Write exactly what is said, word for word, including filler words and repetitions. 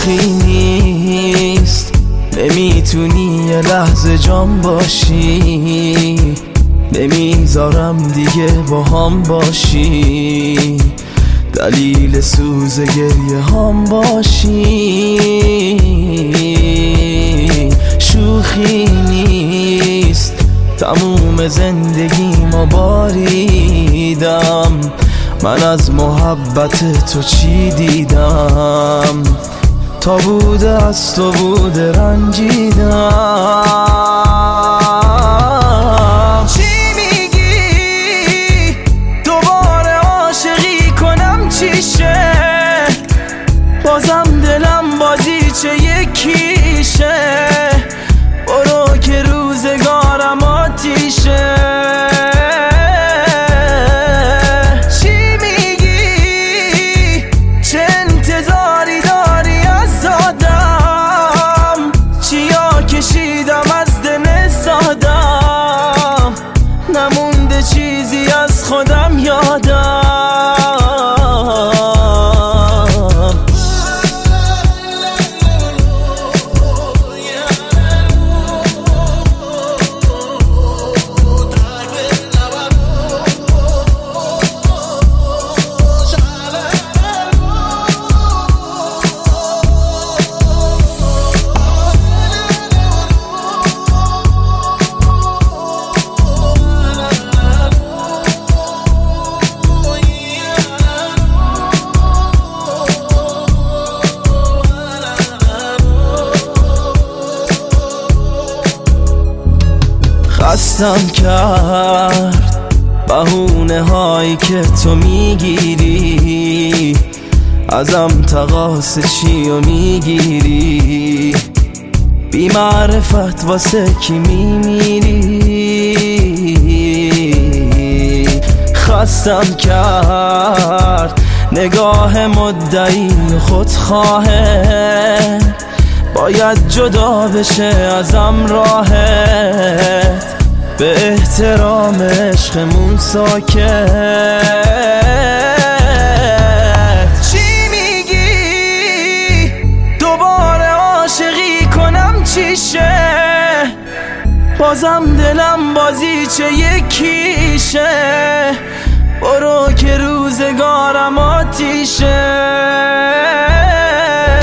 شوخی نیست، نمیتونی یه لحظه جام باشی، نمیذارم دیگه با هم باشی، دلیل سوز گریه هم باشی. شوخی نیست، تموم زندگی ما باریدم، من از محبت تو چی دیدم، تا بوده از تو بوده رنجیدم. چی میگی دوباره عاشقی کنم چیشه، بازم دلم بازیچه یکیشه، برو که روزگارم آتیشه. نمونده چیزی از خودم یادم. خستم کرد بهونه هایی که تو میگیری، ازم تقاص چی و میگیری، بی معرفت واسه کی میمیری. خستم کرد نگاه مدعی خودخواهه، باید جدا بشه ازم راهت، به احترام عشقمون ساکت. چی میگی دوباره عاشقی کنم چیشه، بازم دلم بازیچه یکیشه، برو که روزگارم آتیشه.